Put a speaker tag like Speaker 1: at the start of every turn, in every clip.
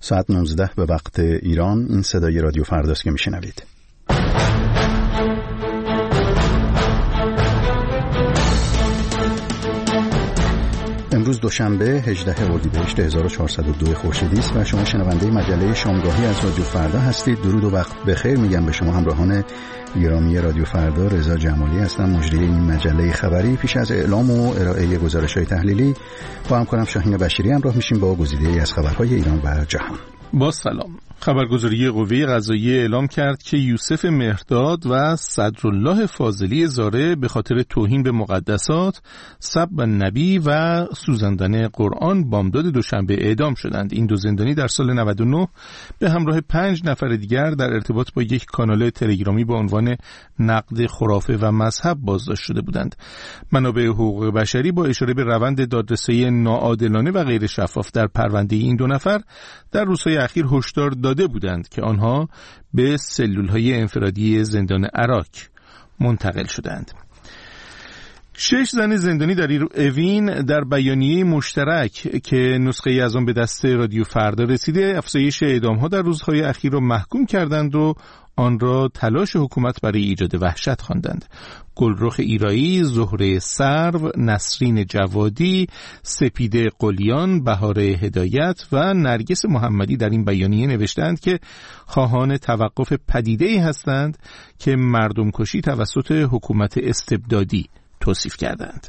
Speaker 1: ساعت 19 به وقت ایران. این صدای رادیو فرداست که میشنوید. امروز دوشنبه 18 اردیبهشت 1402 خورشیدی است و شما شنونده مجله شامگاهی از رادیو فردا هستید. درود و وقت بخیر میگم به شما همراهان گرامی رادیو فردا. رضا جمالی هستم، مجری این مجله خبری. پیش از اعلام و ارائه گزارش‌های تحلیلی با همکارم شاهین بشیری همراه میشیم با گزیده‌ای از خبرهای ایران و جهان.
Speaker 2: با سلام. خبرگزاری قوه قضاییه اعلام کرد که یوسف مهرداد و صدرالله فاضلی زاره به خاطر توهین به مقدسات، سب نبی و سوزاندن قرآن بامداد دوشنبه اعدام شدند. این دو زندانی در سال 99 به همراه 5 نفر دیگر در ارتباط با یک کانال تلگرامی با عنوان نقد خرافه و مذهب بازداشت شده بودند. منابع حقوق بشری با اشاره به روند دادرسی ناعادلانه و غیر شفاف در پرونده این دو نفر در روزهای اخیر هشدار داده بودند که آنها به سلول‌های انفرادی زندان عراق منتقل شدند. 6 زن زندانی در اوین در بیانیه مشترک که نسخه از آن به دست رادیو فردا رسیده، افزایش اعدام‌ها در روزهای اخیر را محکوم کردند و آن را تلاش حکومت برای ایجاد وحشت خواندند. گلرخ ایرایی، زهره سرو، نسرین جوادی، سپیده قلیان، بهار هدایت و نرگس محمدی در این بیانیه نوشتند که خواهان توقف پدیده‌ای هستند که مردم کشی توسط حکومت استبدادی توصیف کردند.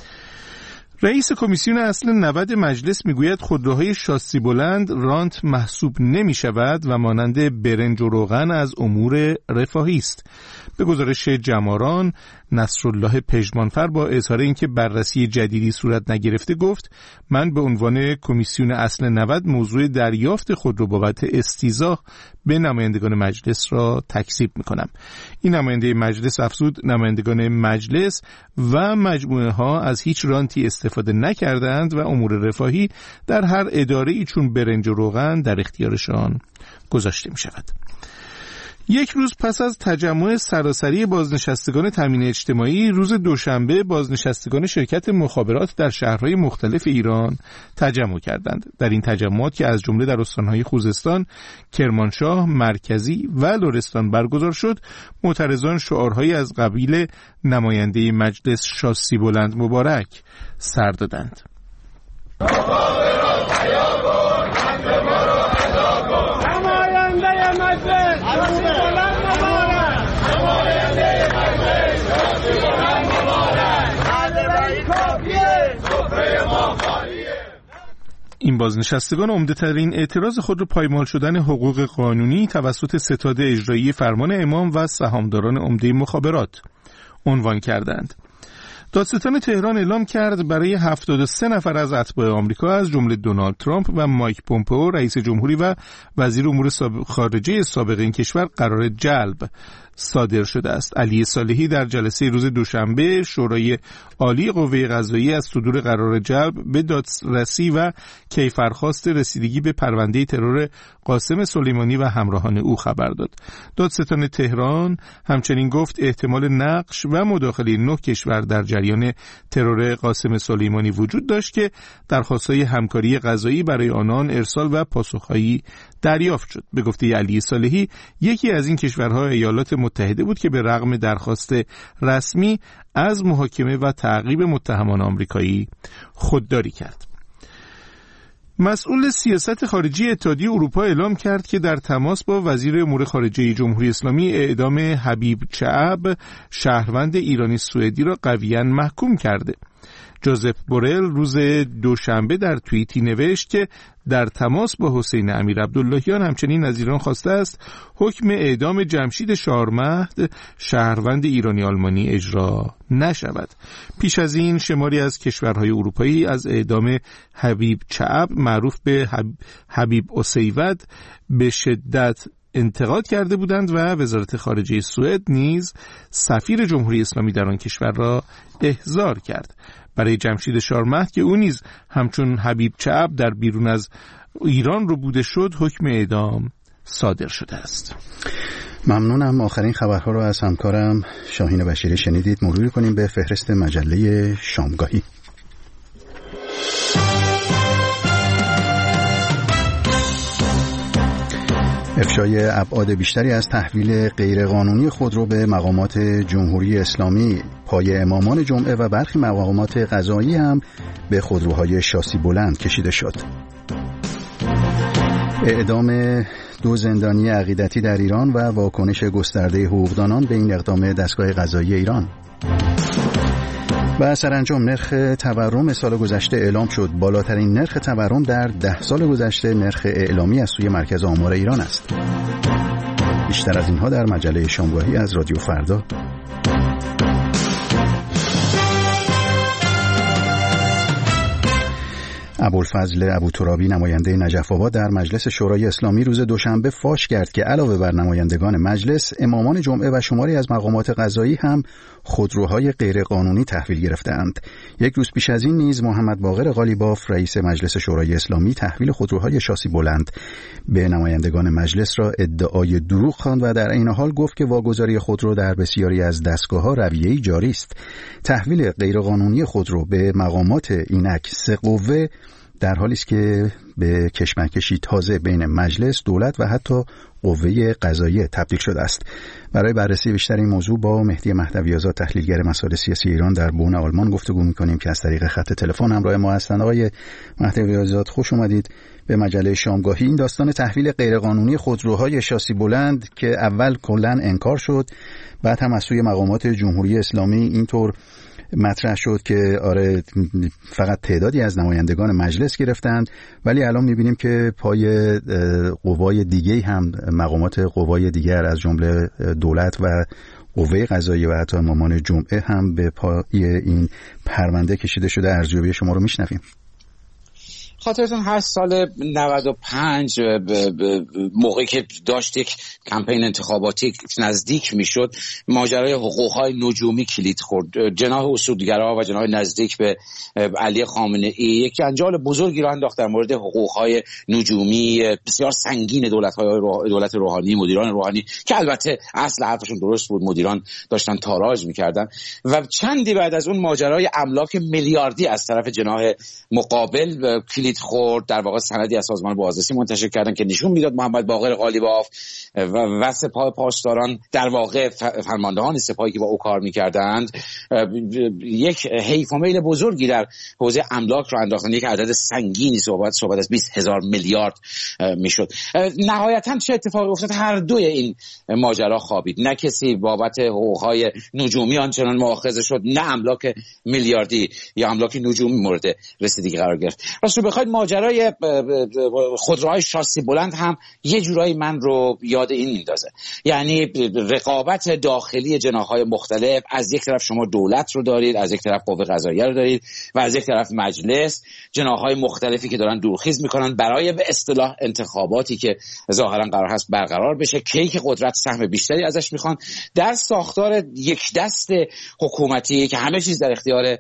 Speaker 2: رئیس کمیسیون اصل 90 مجلس میگوید خودروهای شاسی بلند رانت محسوب نمی شود و مانند برنج و روغن از امور رفاهی است. به گزارش جماران، نصرالله پژمانفر با اظهار اینکه بررسی جدیدی صورت نگرفته گفت: من به عنوان کمیسیون اصل 90 موضوع دریافت خودرو بابت استیضاح به نمایندگان مجلس را تکذیب میکنم. این نماینده مجلس افزود نمایندگان مجلس و مجموعه ها از هیچ رانتی استفاده نکردند و امور رفاهی در هر اداره‌ای چون برنج و روغن در اختیارشان گذاشته می شود. یک روز پس از تجمع سراسری بازنشستگان تامین اجتماعی، روز دوشنبه بازنشستگان شرکت مخابرات در شهرهای مختلف ایران تجمع کردند. در این تجمعات که از جمله در استانهای خوزستان، کرمانشاه، مرکزی و لرستان برگزار شد، معترضان شعارهایی از قبیل نماینده مجلس شاسی بلند مبارک سر دادند. این بازنشستگان عمده‌ترین اعتراض خود را پایمال شدن حقوق قانونی توسط ستاد اجرایی فرمان امام و سهامداران عمده مخابرات عنوان کردند. دادستان تهران اعلام کرد برای 73 نفر از اتباع آمریکا از جمله دونالد ترامپ و مایک پومپئو رئیس جمهوری و وزیر امور خارجه سابق این کشور قرار جلب صادر شده است. علی صالحی در جلسه روز دوشنبه شورای عالی قوه قضاییه از صدور قرار جلب به دادرسی و کیفرخواست رسیدگی به پرونده ترور قاسم سلیمانی و همراهان او خبر داد. دادستان تهران همچنین گفت احتمال نقش و مداخله 9 کشور در جریان ترور قاسم سلیمانی وجود داشت که درخواست‌های همکاری قضایی برای آنان ارسال و پاسخهایی دریافت شد. به گفته علی صالحی، یکی از این کشورها ایالات متحده بود که به رغم درخواست رسمی از محاکمه و تعقیب متهمان آمریکایی خودداری کرد. مسئول سیاست خارجی اتحادیه اروپا اعلام کرد که در تماس با وزیر امور خارجه جمهوری اسلامی اعدام حبیب چعب، شهروند ایرانی سوئدی را قویاً محکوم کرده. جوزف بورل روز دوشنبه در توییتی نوشت که در تماس با حسین امیر عبداللهیان همچنین از ایران خواسته است حکم اعدام جمشید شارمهد، شهروند ایرانی آلمانی اجرا نشود. پیش از این شماری از کشورهای اروپایی از اعدام حبیب چعب، معروف به حبیب اسیود، به شدت انتقاد کرده بودند و وزارت خارجه سوئد نیز سفیر جمهوری اسلامی در آن کشور را احضار کرد. برای جمشید شارمهد که او نیز همچون حبیب چعب در بیرون از ایران رو بوده شد، حکم اعدام صادر شده است.
Speaker 1: ممنونم. آخرین خبرها رو از همکارم شاهین بشیری شنیدید. مرور کنیم به فهرست مجله شامگاهی. افشای ابعاد بیشتری از تحویل غیرقانونی خودرو به مقامات جمهوری اسلامی، پای امامان جمعه و برخی مقامات قضایی هم به خودروهای شاسی بلند کشیده شد. اعدام 2 زندانی عقیدتی در ایران و واکنش گسترده حقوقدانان به این اقدام دستگاه قضایی ایران. و سرانجام نرخ تورم سال گذشته اعلام شد. بالاترین نرخ تورم در 10 سال گذشته نرخ اعلامی از سوی مرکز آمار ایران است. بیشتر از اینها در مجله شامگاهی از رادیو فردا. ابوالفضل ابوترابی نماینده نجف آباد در مجلس شورای اسلامی روز دوشنبه فاش کرد که علاوه بر نمایندگان مجلس، امامان جمعه و شماری از مقامات قضایی هم خودروهای غیرقانونی تحویل گرفتند. یک روز پیش از این نیز محمد باقر قالیباف رئیس مجلس شورای اسلامی تحویل خودروهای شاسی بلند به نمایندگان مجلس را ادعای دروغ خواند و در این حال گفت که واگذاری خودرو در بسیاری از دستگاه‌ها رویه‌ای جاری است. تحویل غیرقانونی خودرو به مقامات اینک 3 قوه در حالی است که به کشمکشی تازه بین مجلس، دولت و حتی قوه قضاییه تبدیل شده است. برای بررسی بیشتر این موضوع با مهدی مهدوی آزاد تحلیلگر مسائل سیاسی ایران در بن آلمان گفتگو می‌کنیم که از طریق خط تلفن همراه ما هستند. آقای مهدوی آزاد، خوش اومدید به مجله شامگاهی. این داستان تحویل غیرقانونی خودروهای شاسی بلند که اول کلاً انکار شد، بعد هم از سوی مقامات جمهوری اسلامی اینطور مطرح شد که آره فقط تعدادی از نمایندگان مجلس گرفتند، ولی الان می‌بینیم که پای قوای دیگه هم مقامات قوای دیگر از جمله دولت و قوه قضایی و حتی امامان جمعه هم به پای این پرونده کشیده شده. ارزیابی شما رو میشنویم.
Speaker 3: خاطرتون هست سال 95 موقعی که داشت یک کمپین انتخاباتی نزدیک میشد، ماجرای حقوق‌های نجومی کلید خورد. جناح اصولگرا و جناح نزدیک به علی خامنه‌ای یک جنجال بزرگی را انداخت در مورد حقوق‌های نجومی بسیار سنگین دولت روحانی، مدیران روحانی، که البته اصل حرفشون درست بود، مدیران داشتن تاراج میکردن. و چندی بعد از اون ماجرای املاک میلیاردی از طرف جناح مقابل کلید خورد. در واقع سندی از سازمان بازرسی منتشر کردن که نشون میداد محمد باقر قالیباف و سپاه پاسداران، در واقع فرماندهان سپاهی که با او کار میکردند، یک حیف و میل بزرگی در حوزه املاک را انداختن. یک عدد سنگینی صحبت از 20,000 میلیارد میشد. نهایتا چه اتفاقی افتاد؟ هر دوی این ماجرا خوابید. نه کسی بابت حقوقهای نجومی آنچنان مؤاخذه شد، نه املاک میلیاردی یا املاک نجومی مورد رسیدگی قرار گرفت. راستش بخواید ماجرای خودروهای شاسی بلند هم یه جورایی من رو یاد این میندازه. یعنی رقابت داخلی جناح‌های مختلف، از یک طرف شما دولت رو دارید، از یک طرف قوه قضاییه رو دارید و از یک طرف مجلس، جناح‌های مختلفی که دارن دورخیز میکنن برای به اصطلاح انتخاباتی که ظاهرا قرار هست برقرار بشه، کیک قدرت سهم بیشتری ازش میخوان. در ساختار یک دست حکومتی که همه چیز در اختیار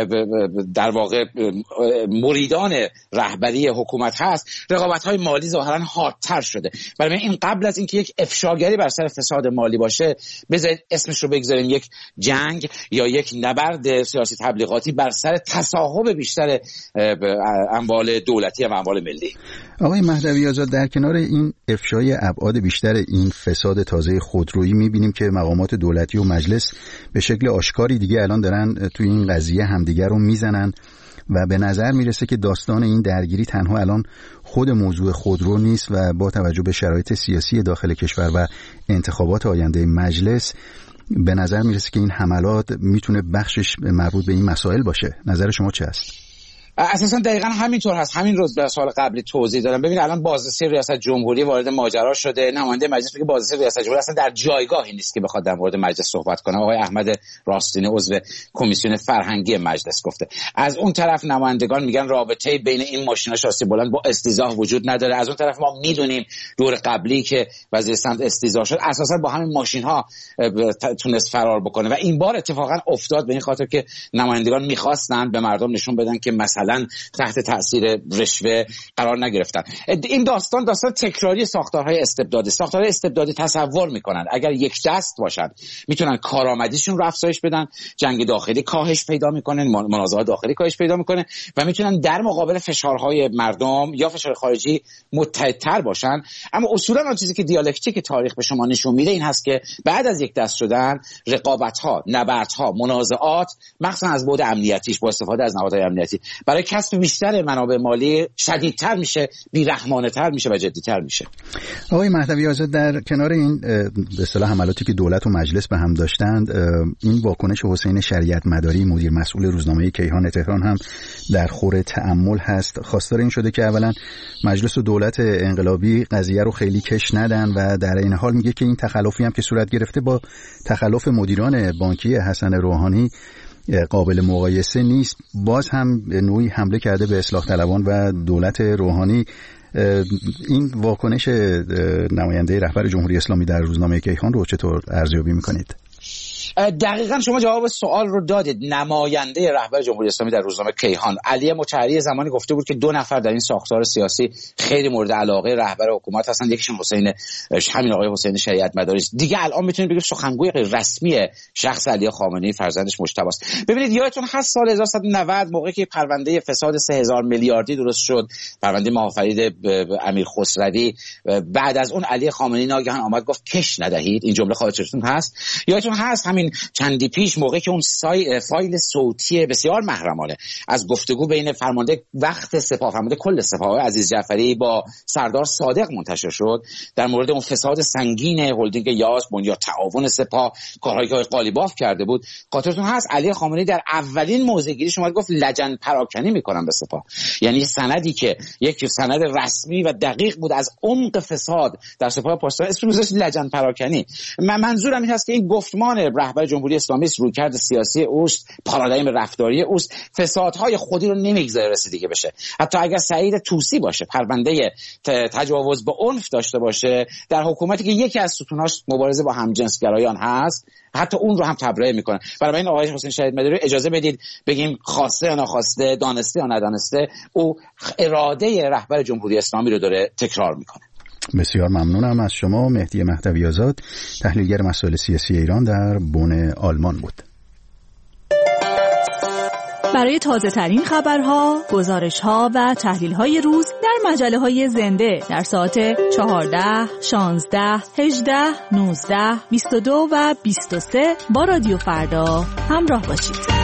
Speaker 3: در واقع مریدان رهبری حکومت هست، رقابت‌های مالی ظاهراً حادتر شده. برای این قبل از اینکه یک افشاگری بر سر فساد مالی باشه، بذارید اسمش رو بگذاریم یک جنگ یا یک نبرد سیاسی تبلیغاتی بر سر تصاحب بیشتر اموال دولتی و اموال ملی.
Speaker 1: آقای مهدوی آزاد، در کنار این افشای ابعاد بیشتر این فساد تازه خودرویی، می‌بینیم که مقامات دولتی و مجلس به شکل آشکاری دیگه الان دارن توی این قضیه همدیگر رو میزنن و به نظر میرسه که داستان این درگیری تنها الان خود موضوع خودرو نیست و با توجه به شرایط سیاسی داخل کشور و انتخابات آینده مجلس به نظر میرسه که این حملات میتونه بخشش مربوط به این مسائل باشه. نظر شما چه است؟
Speaker 3: اساسا دقیقاً همینطور هست. همین روز به سال قبلی توضیح دادم. ببین الان بازرسی ریاست جمهوری وارد ماجرا شده. نماینده مجلس میگه بازرسی ریاست جمهوری اصلا در جایگاهی نیست که بخواد در مورد مجلس صحبت کنه. آقای احمد راستینی عضو کمیسیون فرهنگی مجلس گفته. از اون طرف نمایندگان میگن رابطه بین این ماشینا شاسی بلند با استیضاح وجود نداره. از اون طرف ما میدونیم دور قبلی که وزیر سمت استیضاح شد اساسا با همین ماشین ها تونست فرار بکنه و این بار اتفاقا افتاد به این خاطر که نمایندگان میخواستن به مردم نشون بدن که مثلا تحت تاثیر رشوه قرار نگرفتن. این داستان تکراری ساختارهای استبدادی تصور میکنن اگر یک دست باشن میتونن کارآمدیشون رو افزایش بدن، جنگ داخلی کاهش پیدا میکنه، منازعات داخلی کاهش پیدا میکنه و میتونن در مقابل فشارهای مردم یا فشار خارجی متحدتر باشن. اما اصولا اون چیزی که دیالکتیک تاریخ به شما نشون میده این هست که بعد از یک دست شدن رقابت‌ها، نبردها، منازعات مخصوصا از بعد امنیتیش با استفاده از نهادهای امنیتی برای کسب بیشتر منابع مالی شدیدتر میشه، بی‌رحمانه‌تر میشه و جدی‌تر میشه.
Speaker 1: آقای مهدوی آزاد، در کنار این به اصطلاح حملاتی که دولت و مجلس به هم داشتند، این واکنش حسین شریعت مداری مدیر مسئول روزنامه کیهان تهران هم در خور تأمل هست. خواستار این شده که اولا مجلس و دولت انقلابی قضیه رو خیلی کش ندن و در این حال میگه که این تخلفی هم که صورت گرفته با تخلف مدیران بانکی حسن روحانی قابل مقایسه نیست. باز هم نوعی حمله کرده به اصلاح طلبان و دولت روحانی. این واکنش نماینده رهبر جمهوری اسلامی در روزنامه کیهان رو چطور ارزیابی میکنید؟
Speaker 3: دقیقاً شما جواب سوال رو دادید. نماینده رهبر جمهوری اسلامی در روزنامه کیهان علی مطهری زمانی گفته بود که 2 نفر در این ساختار سیاسی خیلی مورد علاقه رهبر حکومت هستن، یکیشون همین آقای حسین شریعت مداری است. دیگه الان میتونید بگید سخنگوی غیر رسمی شخص علی خامنه‌ای فرزندش مجتبی است. ببینید یادتون هست سال 1390 موقعی که پرونده فساد 3000 میلیاردی درست شد، پرونده ماهافرید امیر خسروی، بعد از اون علی خامنه‌ای ناگهان آمد گفت کش ندهید. این جمله خاطرتون هست؟ یادتون هست همین چندی پیش موقعی که اون فایل صوتی بسیار محرمانه از گفتگو بین فرمانده وقت سپاه، فرمانده کل سپاه عزیز جعفری با سردار صادق منتشر شد در مورد اون فساد سنگین هلدینگ یاس، بنیاد تعاون سپاه، کارهایی که قالیباف کرده بود، خاطرتون هست علی خامنه‌ای در اولین موضع‌گیریش اومد گفت لجن پراکنی میکنم به سپاه. یعنی سندی که یک سند رسمی و دقیق بود از عمق فساد در سپاه پاسداران اسمش لجن پراکنی. منظورم این هست که این گفتمان رهبر جمهوری اسلامی رویکرد سیاسی اوست، پارادایم رفتاری اوست، فسادهای خودی رو نمیگذاره رسیدگی بشه. حتی اگر سعید طوسی باشه، پرونده تجاوز به عنف داشته باشه در حکومتی که یکی از ستوناش مبارزه با همجنسگرایان هست، حتی اون رو هم تبرئه میکنه. برای این آقای حسین شریعت مداری اجازه بدید بگیم خواسته یا ناخواسته، دانسته یا ندانسته، او اراده رهبر جمهوری اسلامی رو داره تکرار میکنه.
Speaker 1: بسیار ممنونم از شما. مهدی مهدوی آزاد، تحلیلگر مسائل سیاسی ایران در بن آلمان بود.
Speaker 4: برای تازه ترین خبرها، گزارش‌ها و تحلیل‌های روز در مجله‌های زنده در ساعت 14، 16، 18، 19، 22 و 23 با رادیو فردا همراه باشید.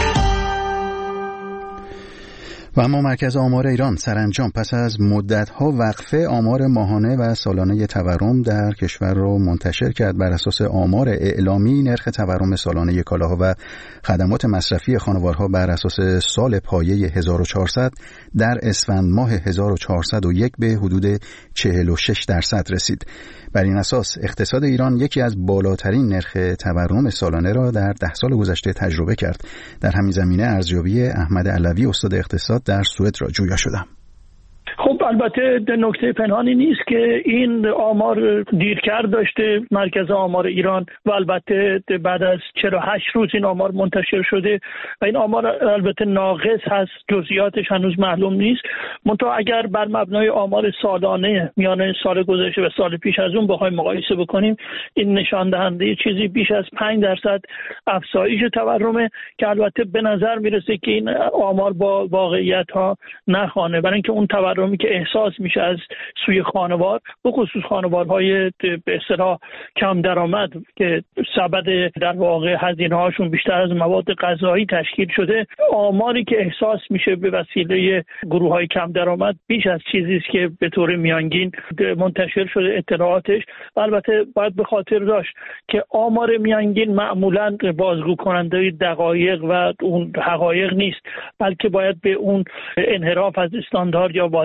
Speaker 1: و اما مرکز آمار ایران سرانجام پس از مدت‌ها وقفه آمار ماهانه و سالانه تورم در کشور را منتشر کرد. بر اساس آمار اعلامی نرخ تورم سالانه کالاها و خدمات مصرفی خانوارها بر اساس سال پایه 1400 در اسفند ماه 1401 به حدود 46% رسید. بر این اساس اقتصاد ایران یکی از بالاترین نرخ تورم سالانه را در 10 سال گذشته تجربه کرد. در همین زمینه ارزیابی احمد علوی استاد اقتصاد در سوئد را جویا شدم.
Speaker 5: خب البته نکته پنهانی نیست که این آمار دیرکرد داشته مرکز آمار ایران و البته بعد از 48 روز این آمار منتشر شده و این آمار البته ناقص هست، جزئیاتش هنوز معلوم نیست. منتها اگر بر مبنای آمار سالانه میانه سال گذشته و سال پیش از اون بخوایم مقایسه بکنیم، این نشان دهنده چیزی بیش از 5% افزایش تورمه که البته به نظر میرسه که این آمار با واقعیت ها نخوانه، برای اینکه اون تورمی که احساس میشه از سوی خانوار، به خصوص خانوارهای به اصطلاح کم درآمد که سبد در واقع هزینه هاشون بیشتر از مواد غذایی تشکیل شده، آماری که احساس میشه به وسیله گروه های کم درآمد بیش از چیزی است که به طور میانگین منتشر شده اطلاعاتش. البته باید به خاطر داشت که آمار میانگین معمولاً بازگو کننده دقایق و اون حقایق نیست، بلکه باید به اون انحراف از استاندارد یا واریانس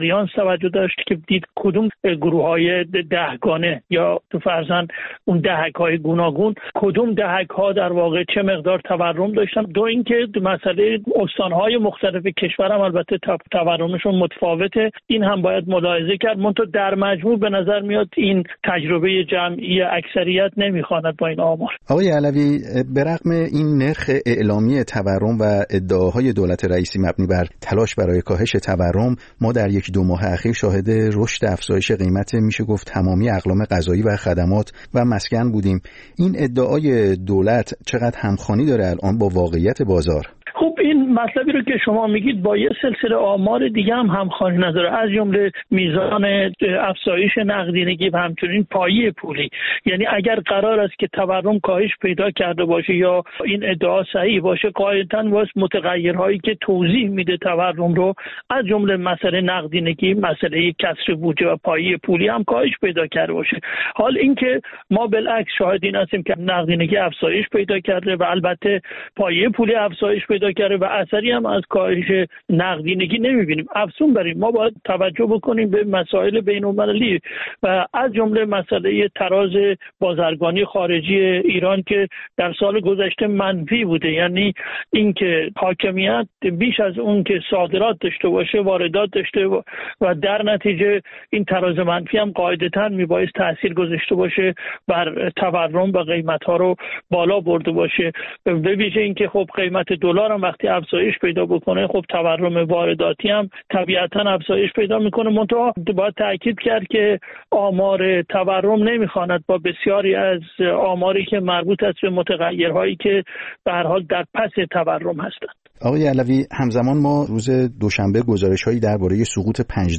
Speaker 5: توجه داشت که دید کدوم گروه‌های دهگانه یا تو فرضاً اون دهک‌های گوناگون کدوم دهک‌ها در واقع چه مقدار تورم داشتن. دو اینکه مسئله استان‌های مختلف کشور هم البته تورمشون متفاوته، این هم باید ملاحظه کرد. منتها در مجموع به نظر میاد این تجربه جمعی اکثریت نمیخواند با این آمار.
Speaker 1: آقای علوی، به رغم این نرخ اعلامی تورم و ادعاهای دولت رئیسی مبنی بر تلاش برای کاهش تورم، ما در 1-2 ماه اخیر شاهد رشد افزایش قیمت میشه گفت تمامی اقلام غذایی و خدمات و مسکن بودیم. این ادعای دولت چقدر همخوانی داره الان با واقعیت بازار؟
Speaker 5: خب این مطلبی رو که شما میگید با یه سلسله آمار دیگه هم همخوانی نداره، از جمله میزان افزایش نقدینگی و همچنین پایه پولی. یعنی اگر قرار است که تورم کاهش پیدا کرده باشه یا این ادعا صحیح باشه، قاعدتاً واسه متغیرهایی که توضیح میده تورم رو، از جمله مسئله نقدینگی، مسئله کسر بودجه و پایه پولی هم کاهش پیدا کرده باشه. حال اینکه ما بالعکس شاهد این هستیم که نقدینگی افزایش پیدا کرده و البته پایه پولی افزایش پیدا کرده و اثری هم از کاهش نقدینگی نمیبینیم. افزون بر این ما باید توجه بکنیم به مسائل بین‌المللی و از جمله مسئله تراز بازرگانی خارجی ایران که در سال گذشته منفی بوده، یعنی اینکه حاکمیت بیش از اون که صادرات داشته باشه واردات داشته و در نتیجه این تراز منفی هم قاعدتاً میبایست تاثیر گذاشته باشه بر تورم و قیمت‌ها رو بالا برده باشه. به ویژه اینکه خب قیمت دلار هم وقتی افزایش پیدا بکنه، خب تورم وارداتی هم طبیعتاً افزایش پیدا میکنه. منتها باید تاکید کرد که آمار تورم نمیخواند با بسیاری از آماری که مربوط است به متغیرهایی که به هر حال در پس تورم هستند.
Speaker 1: آقای علوی، همزمان ما روز دوشنبه گزارش‌هایی درباره سقوط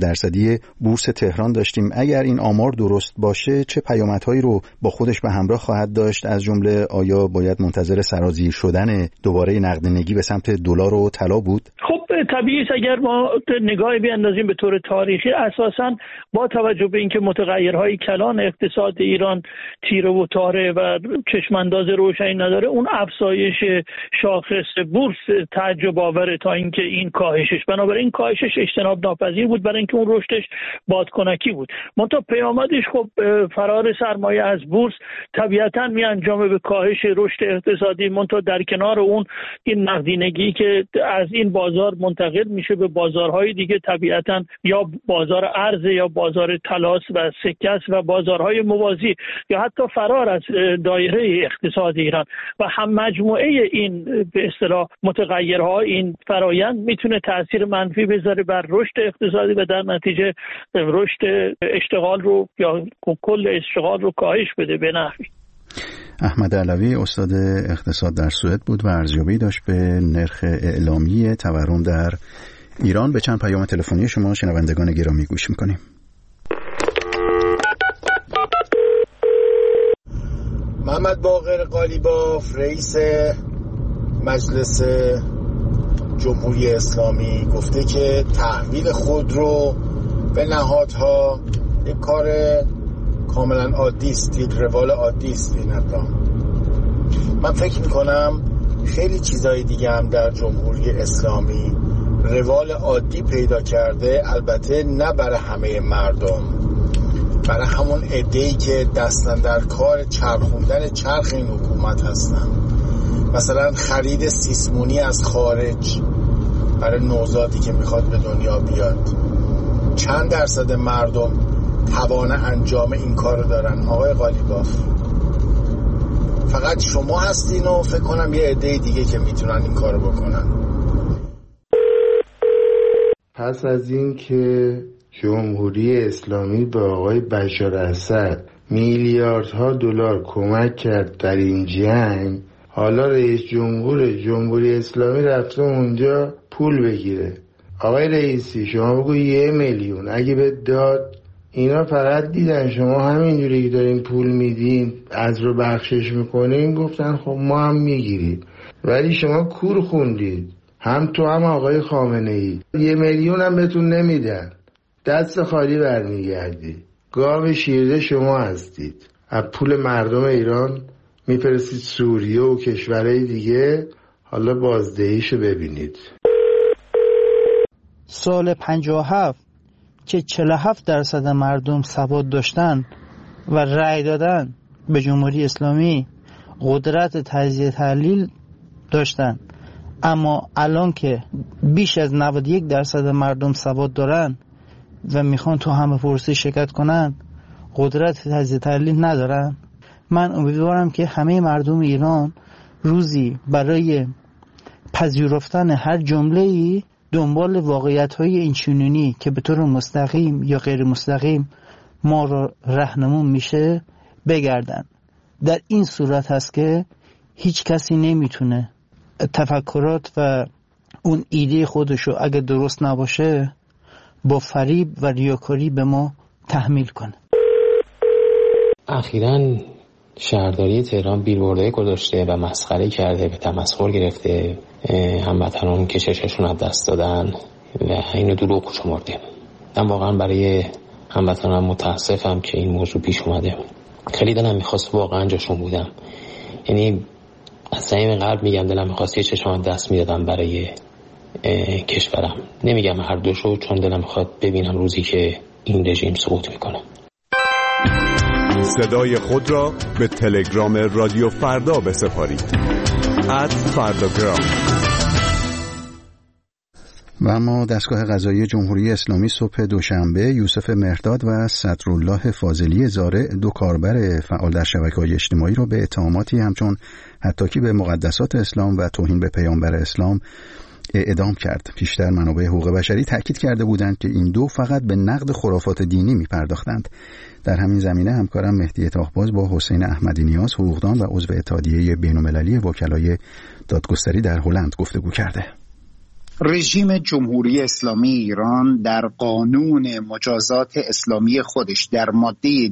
Speaker 1: 5% بورس تهران داشتیم. اگر این آمار درست باشه چه پیامدهایی رو با خودش به همراه خواهد داشت؟ از جمله آیا باید منتظر سرازیر شدن دوباره نقدینگی به سمت دلار و طلا بود؟
Speaker 5: خب طبیعی است اگر ما نگاهی بیاندازیم به طور تاریخی، اساساً با توجه به اینکه متغیرهای کلان اقتصاد ایران تیره و تاره و چشمانداز روشنی نداره، اون افزایش شاخص بورس تعجب آوره تا اینکه این کاهشش، بنابراین کاهشش اجتناب ناپذیر بود برای اینکه اون رشدش بادکنکی بود. منتها پیامدش خب فرار سرمایه از بورس طبیعتاً می انجامه به کاهش رشد اقتصادی. منتها در کنار اون این نقدینگی که از این بازار منتقل میشه به بازارهای دیگه، طبیعتاً یا بازار ارز یا بازار طلا و سکه است و بازارهای موازی یا حتی فرار از دایره اقتصاد ایران و هم مجموعه این به اصطلاح متغیرها، این فرایند میتونه تاثیر منفی بذاره بر رشد اقتصادی و در نتیجه رشد اشتغال رو یا کل اشتغال رو کاهش بده به نحوی.
Speaker 1: احمد علوی استاد اقتصاد در سوئد بود و ارزیابی داشت به نرخ اعلامی تورم در ایران. به چند پیام تلفنی شما شنوندگان گرامی گوش میکنیم.
Speaker 6: محمد باقر قالیباف رئیس مجلس جمهوری اسلامی گفته که تحویل خودرو به نهادها یک کار کاملا عادی است، یک روال عادی است. این اقدام من فکر میکنم خیلی چیزای دیگه هم در جمهوری اسلامی روال عادی پیدا کرده، البته نه برای همه مردم، برای همون عده‌ای که دستن در کار چرخوندن چرخ این حکومت هستن. مثلا خرید سیسمونی از خارج برای نوزادی که میخواد به دنیا بیاد. چند درصد مردم توان انجام این کارو دارن آقای قالیباف؟ فقط شما هستین و فکر کنم یه عده دیگه که میتونن این کارو بکنن.
Speaker 7: پس از این که جمهوری اسلامی به آقای بشار اسد میلیاردها دلار کمک کرد در این جنگ، حالا رئیس جمهوری اسلامی رفته اونجا پول بگیره. آقای رئیسی شما بگو 1 میلیون اگه به داد، اینا فقط دیدن شما همینجوری که دارین پول میدین از رو بخشش میکنین، گفتن خب ما هم میگیریم، ولی شما کور خوندید، هم تو هم آقای خامنه ای. 1 میلیون هم بهتون نمیدن، دست خالی برمیگردی. گاو شیرده شما هستید، از پول مردم ایران میفرستید سوریه و کشورهای دیگه. حالا بازدهیشو ببینید.
Speaker 8: سال 57 که 47% مردم ثبات داشتن و رأی دادن به جمهوری اسلامی قدرت تجزیه تحلیل داشتن، اما الان که بیش از 91% مردم ثبات دارن و میخوان تو همه پرسش شرکت کنن قدرت تجزیه تحلیل ندارن. من امیدوارم که همه مردم ایران روزی برای پذیرفتن هر جمله‌ای دنبال واقعیت‌های اینچنینی که به طور مستقیم یا غیر مستقیم ما را راهنمون میشه بگردن. در این صورت هست که هیچ کسی نمیتونه تفکرات و اون ایده خودشو اگه درست نباشه با فریب و ریاکاری به ما تحمیل کنه.
Speaker 9: اخیراً شهرداری تهران بیلبوردهای گذاشته و مسخره کرده، به تمسخر گرفته هموطنان که چششون از دست دادن و اینو دروغ شمرده. من واقعا برای هموطنان متاسفم که این موضوع پیش اومده. خیلی دلم میخواست واقعا جاشون بودم، یعنی از صمیم قلب میگم دلم میخواست یه چشم از دست میدادم برای کشورم. نمیگم هر دوشو، چون دلم میخواد ببینم روزی که این رژیم سقوط میکنه.
Speaker 10: صدای خود را به تلگرام رادیو فردا بسپارید @فرداگرام.
Speaker 1: و اما دستگاه قضایی جمهوری اسلامی صبح دوشنبه یوسف مهرداد و صدرالله فاضلی زاره، دو کاربر فعال در شبکه‌های اجتماعی را به اتهاماتی همچون حطاکی به مقدسات اسلام و توهین به پیامبر اسلام اعدام کرد. پیشتر منابع حقوق بشری تاکید کرده بودند که این دو فقط به نقد خرافات دینی می‌پرداختند. در همین زمینه همکارم مهدی طاق‌باز با حسین احمدی نیاز، حقوقدان و عضو اتحادیه بین‌المللی وکلای دادگستری در هلند گفتگو کرده.
Speaker 11: رژیم جمهوری اسلامی ایران در قانون مجازات اسلامی خودش در ماده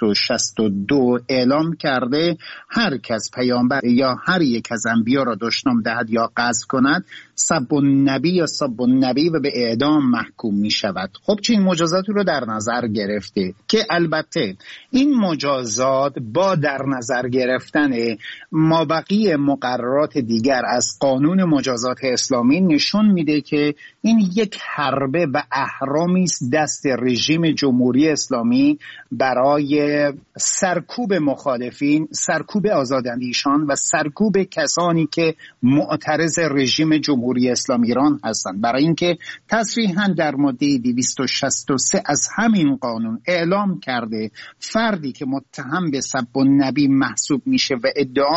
Speaker 11: 262 اعلام کرده هر کس پیامبر یا هر یک از انبیا را دشنام دهد یا قذف کند سب النبی یا سب النبی و به اعدام محکوم می شود. خب چه این مجازات رو در نظر گرفته که البته این مجازات با در نظر گرفتن مابقی مقررات دیگر از قانون مجازات اسلامی نشون میده که این یک حربه و اهرامی است دست رژیم جمهوری اسلامی برای سرکوب مخالفین، سرکوب آزاداندیشان و سرکوب کسانی که معترض رژیم جمهوری اسلامی ایران هستند. برای اینکه تصریحاً در ماده 263 از همین قانون اعلام کرده فردی که متهم به سب النبی محسوب میشه و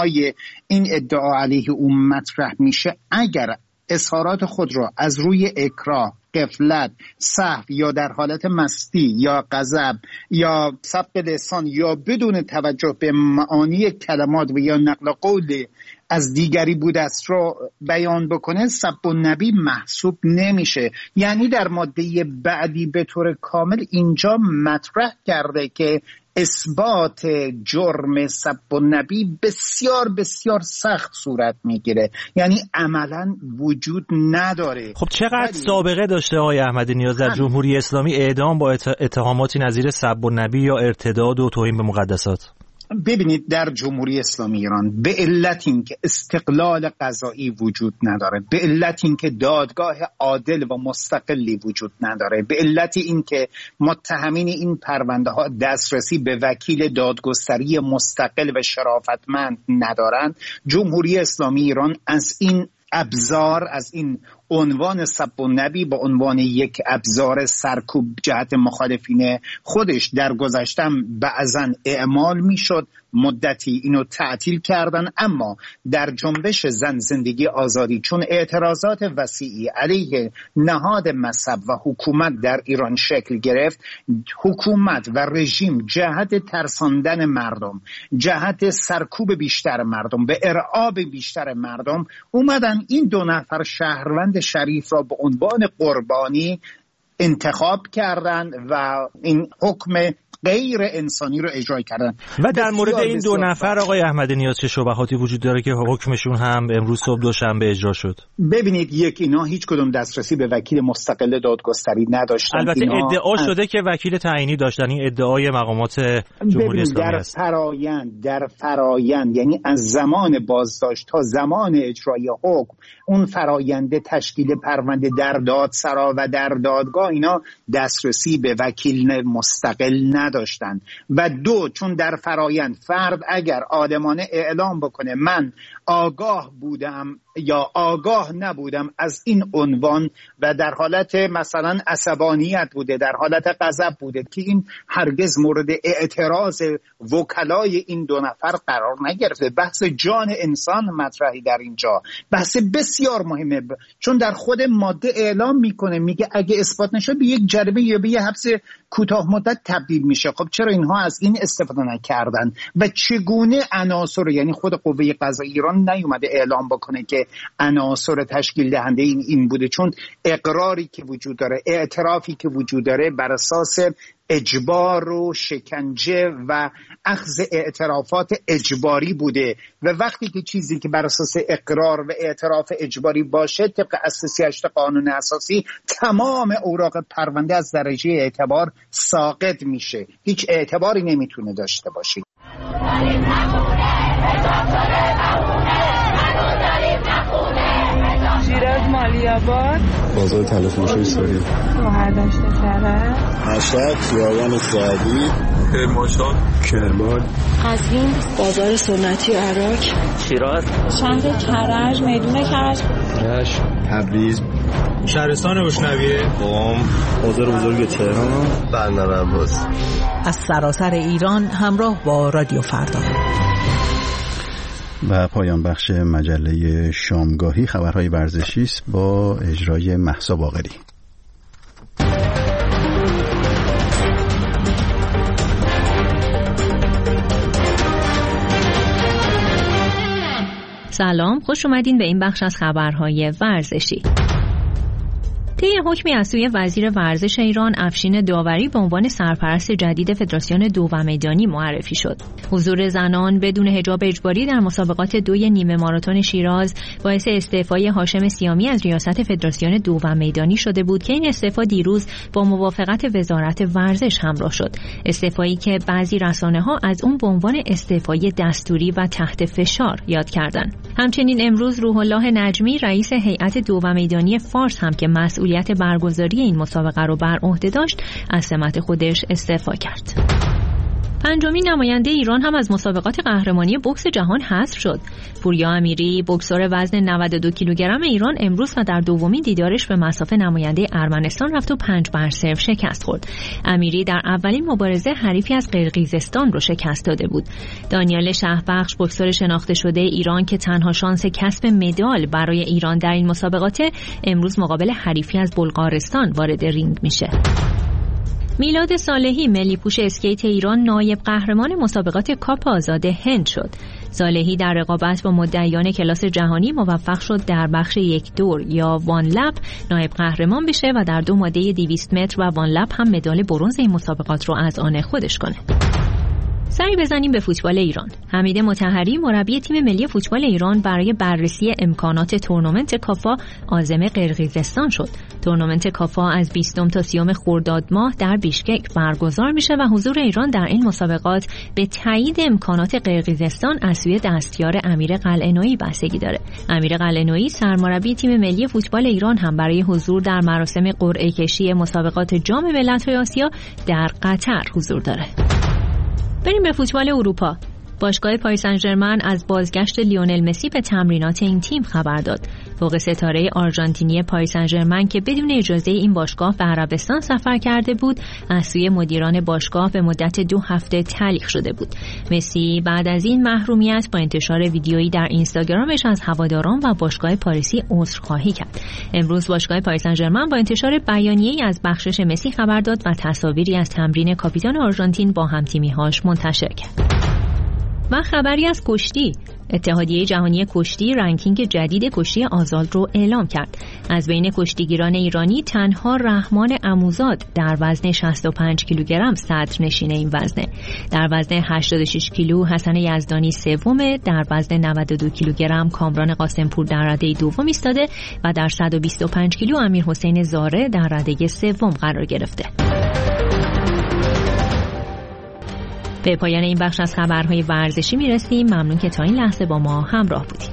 Speaker 11: این ادعا علیه او مطرح میشه، اگر اظهارات خود را از روی اکراه، غفلت، سهو یا در حالت مستی یا غضب یا سبق لسان یا بدون توجه به معانی کلمات و یا نقل قول از دیگری بوده است را بیان بکنه، سب النبی محسوب نمیشه. یعنی در ماده بعدی به طور کامل اینجا مطرح کرده که اثبات جرم سب النبی بسیار بسیار سخت صورت میگیره، یعنی عملا وجود نداره.
Speaker 12: خب چقدر سابقه داشته آقای احمدی نیاز در جمهوری اسلامی اعدام با اتهاماتی نظیر سب النبی یا ارتداد و توهین به مقدسات؟
Speaker 11: ببینید در جمهوری اسلامی ایران به علت اینکه استقلال قضایی وجود نداره، به علت اینکه دادگاه عادل و مستقلی وجود نداره، به علت اینکه متهمین این پرونده ها دسترسی به وکیل دادگستری مستقل و شرافتمند ندارند، جمهوری اسلامی ایران از این ابزار، از این عنوان سب النبی با عنوان یک ابزار سرکوب جهت مخالفین خودش در گذشتم بعضاً اعمال میشد، مدتی اینو تعطیل کردن، اما در جنبش زن زندگی آزادی چون اعتراضات وسیعی علیه نهاد مذهب و حکومت در ایران شکل گرفت، حکومت و رژیم جهت ترساندن مردم، جهت سرکوب بیشتر مردم، به ارعاب بیشتر مردم اومدن این دو نفر شهروند شریف را به عنوان قربانی انتخاب کردند و این حکم غیر انسانی رو اجرا کردن.
Speaker 12: و در مورد این دو نفر آقای احمدی نیاز چه شبهاتی وجود داره که حکمشون هم امروز صبح دوشنبه اجرا شد؟
Speaker 11: ببینید، اینا هیچ کدوم دسترسی به وکیل مستقل دادگستری نداشتن.
Speaker 12: البته ادعا شده که وکیل تعیینی داشتن. این ادعای مقامات جمهوری اسلامی است.
Speaker 11: در فرایند یعنی از زمان بازداشت تا زمان اجرای حکم، اون فراینده تشکیل پرونده در دادسرا و در دادگاه، اینا دسترسی به وکیل مستقل نداشتن. و دو، چون در فرایند فرد اگر آدمانه اعلام بکنه من آگاه بودم یا آگاه نبودم از این عنوان و در حالت مثلا عصبانیت بوده، در حالت غضب بوده، که این هرگز مورد اعتراض وکلای این دو نفر قرار نگرفته. بحث جان انسان مطرحی در اینجا، بحث بسیار مهمه، چون در خود ماده اعلام میکنه، میگه اگه اثبات نشد به یک جریمه یا به یک حبس کوتاه مدت تبدیل میشه. خب چرا اینها از این استفاده نکردن و چگونه عناصر، یعنی خود قوه قضاییه ایران نیومده اعلام بکنه که عناصر تشکیل دهنده این بوده، چون اقراری که وجود داره، اعترافی که وجود داره بر اساس اجبار و شکنجه و اخذ اعترافات اجباری بوده و وقتی که چیزی که بر اساس اقرار و اعتراف اجباری باشه، طبق اصل 38 قانون اساسی تمام اوراق پرونده از درجه اعتبار ساقط میشه، هیچ اعتباری نمیتونه داشته باشه.
Speaker 13: شیراز مالی‌آباد،
Speaker 14: بازار تلفروشی ساری،
Speaker 13: شهرداشت کرد،
Speaker 14: مشهد، خیابان سعدی،
Speaker 15: کرمانشاه،
Speaker 14: کرمان،
Speaker 16: قزوین، بازار سنتی عراق،
Speaker 17: شیراز،
Speaker 16: شهر کرج، میدون کرج،
Speaker 14: رشت، تبریز،
Speaker 15: شهرستان روشنویه،
Speaker 14: قم، بازار بزرگ تهران، بندر عباس.
Speaker 4: از سراسر ایران همراه با رادیو فردا.
Speaker 1: و پایان بخش مجله شامگاهی خبرهای ورزشی است با اجرای مهسا باقری.
Speaker 18: سلام، خوش اومدین به این بخش از خبرهای ورزشی. طی حکمی از سوی وزیر ورزش ایران، افشین داوری به عنوان سرپرست جدید فدراسیون دو و میدانی معرفی شد. حضور زنان بدون حجاب اجباری در مسابقات 2 نیمه ماراتون شیراز باعث استعفای هاشم سیامی از ریاست فدراسیون دو و میدانی شده بود که این استعفا دیروز با موافقت وزارت ورزش همراه شد. استعفایی که بعضی رسانه‌ها از اون به عنوان استعفای دستوری و تحت فشار یاد کردند. همچنین امروز روح الله نجمی، رئیس هیئت دو و میدانی فارس هم که مسئولیت برگزاری این مسابقه رو بر عهده داشت، از سمت خودش استعفا کرد. 5مین نماینده ایران هم از مسابقات قهرمانی بوکس جهان حذف شد. پوریا امیری، بوکسور وزن 92 کیلوگرم ایران، امروز و در دومین دیدارش به مصاف نماینده ارمنستان رفت و 5-0 شکست خورد. امیری در اولین مبارزه حریفی از قرقیزستان رو شکست داده بود. دانیال شهبخش، بوکسور شناخته شده ایران که تنها شانس کسب مدال برای ایران در این مسابقات، امروز مقابل حریفی از بلغارستان وارد رینگ میشه. میلاد صالحی، ملی پوش اسکیت ایران، نایب قهرمان مسابقات کاپ آزاد هند شد. صالحی در رقابت با مدعیان کلاس جهانی موفق شد در بخش یک دور یا وان لپ نایب قهرمان بشه و در 2 ماده 200 متر و وان لپ هم مدال برنز این مسابقات رو از آن خودش کنه. سری بزنیم به فوتبال ایران. حمید مطهری، مربی تیم ملی فوتبال ایران، برای بررسی امکانات تورنمنت کافا عازم قرقیزستان شد. تورنمنت کافا از 20 تا 30 خرداد ماه در بیشکک برگزار میشه و حضور ایران در این مسابقات به تایید امکانات قرقیزستان از سوی دستیار امیر قلعه‌نویی بستگی داره. امیر قلعه‌نویی، سرمربی تیم ملی فوتبال ایران، هم برای حضور در مراسم قرعه کشی مسابقات جام ملت‌های آسیا در قطر حضور داره. بریم به فوتبال اروپا. باشگاه پاریس سن ژرمن از بازگشت لیونل مسی به تمرینات این تیم خبر داد. فوق ستاره آرژانتینی پاریس سن ژرمن که بدون اجازه این باشگاه به عربستان سفر کرده بود، از سوی مدیران باشگاه به مدت 2 هفته تعلیق شده بود. مسی بعد از این محرومیت با انتشار ویدیویی در اینستاگرامش از هواداران و باشگاه پاریسی عذرخواهی کرد. امروز باشگاه پاریس سن ژرمن با انتشار بیانیه‌ای از بخشش مسی خبر داد و تصاویری از تمرین کاپیتان آرژانتین با هم‌تیمی‌هاش منتشر کرد. و خبری از کشتی. اتحادیه جهانی کشتی رنکینگ جدید کشتی آزاد رو اعلام کرد. از بین کشتیگیران ایرانی تنها رحمان عموزاد در وزن 65 کیلوگرم صدر نشین این وزنه. در وزن 86 کیلو حسن یزدانی سومه، در وزن 92 کیلوگرم کامران قاسمپور در رده دوم ایستاده و در 125 کیلو امیر حسین زاره در رده سوم قرار گرفته. به پایان این بخش از خبرهای ورزشی میرسیم. ممنون که تا این لحظه با ما همراه بودید.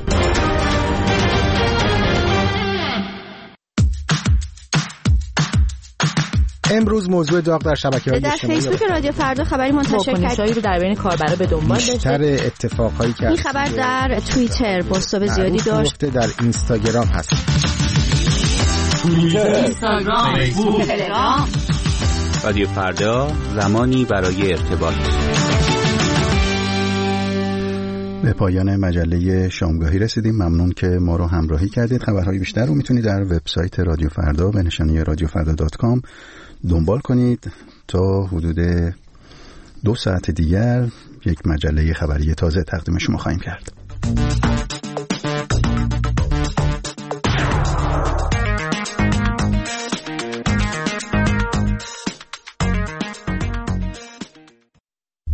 Speaker 1: امروز موضوع داغ در شبکه‌های
Speaker 17: اجتماعی در فیسبوک رادیو فردا خبری منتشر کرد رو در بین کاربرا به دنبال داشت.
Speaker 1: بیشتر اتفاقایی که
Speaker 17: این خبر در توییتر بازتاب زیادی داشت.
Speaker 1: در اینستاگرام هست.
Speaker 19: توییتر، اینستاگرام، فیسبوک، تلگرام. رادیو فردا، زمانی برای ارتباط.
Speaker 1: به پایان مجله شامگاهی رسیدیم. ممنون که ما رو همراهی کردید. خبرهای بیشتر رو میتونید در وبسایت رادیو فردا به نشانی radiofarda.com دنبال کنید. تا حدود 2 ساعت دیگر یک مجله خبری تازه تقدیم شما خواهیم کرد.